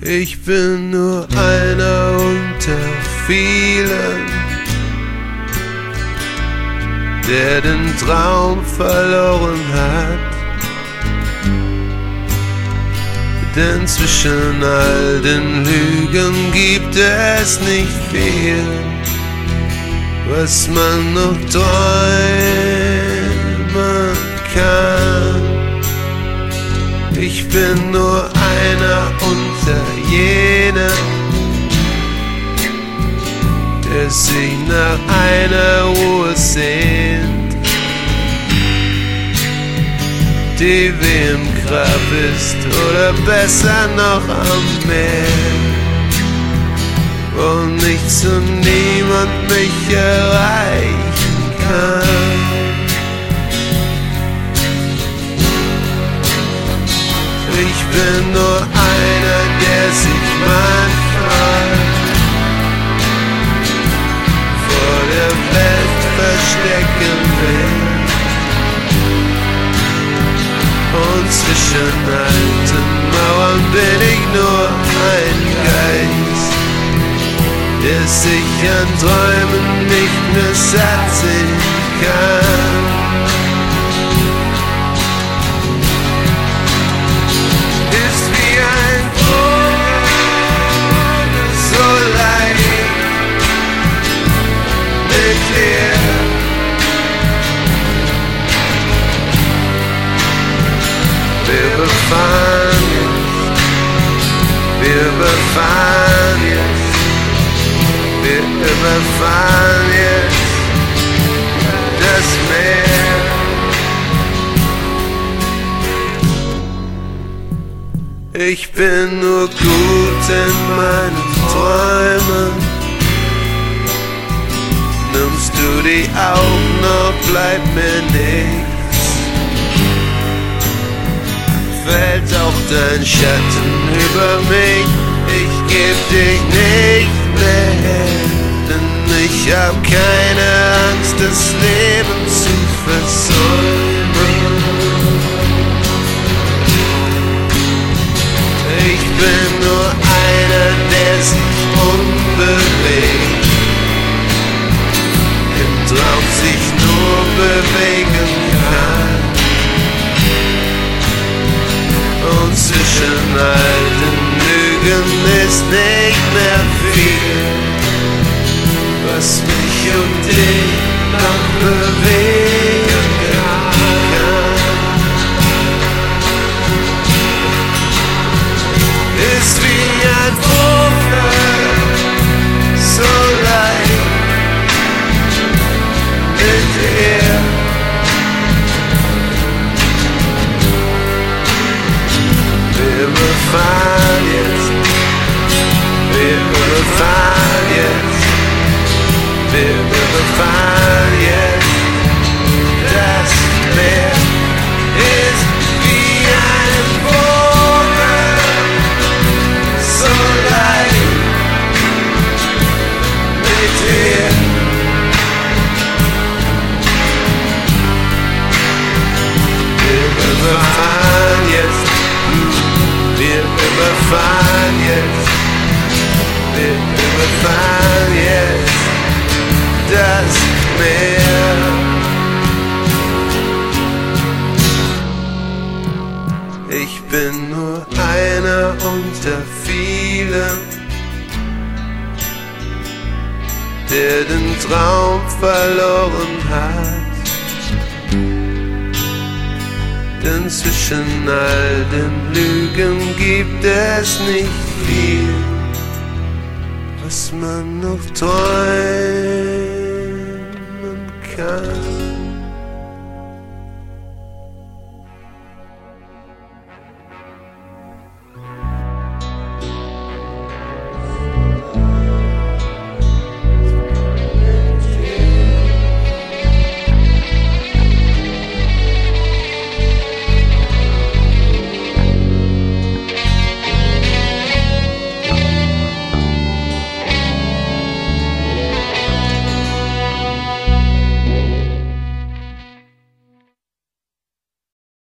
Ich bin nur einer unter vielen, der den Traum verloren hat. Denn zwischen all den Lügen gibt es nicht viel, was man noch träumen kann. Ich bin nur einer unter jenen, der sich nach einer Ruhe sehnt, die wie im Grab ist oder besser noch am Meer, wo nichts und niemand mich erreichen kann. Ich bin nur einer, der sich manchmal vor der Welt verstecken will. Und zwischen alten Mauern bin ich nur ein Geist, der sich an Träumen nicht mehr satt sehen kann. Wir überfahren jetzt das Meer. Ich bin nur gut in meinen Träumen. Nimmst du die auch noch, bleibt mir nichts. Fällt auch dein Schatten über mich, ich geb dich nicht mehr, denn ich hab keine Angst, das Leben zu versäumen. Ich bin nur einer, der sich unbewegt, im Traum sich nur bewegen kann. Und zwischen all den Lügen ist nicht mehr viel, was mich und dich noch bewegen kann. Ist wie ein Vogel, so leicht mit dir. Wir überfahren jetzt, wir überfahren jetzt, wir überfahren jetzt das Meer. Ist wie ein Vogel, so leicht mit dir. Wir überfahren jetzt, wir überfahren jetzt, wir überfahren jetzt das Meer. Ich bin nur einer unter vielen, der den Traum verloren hat. Denn zwischen all den Lügen gibt es nicht viel, was man noch träumen kann.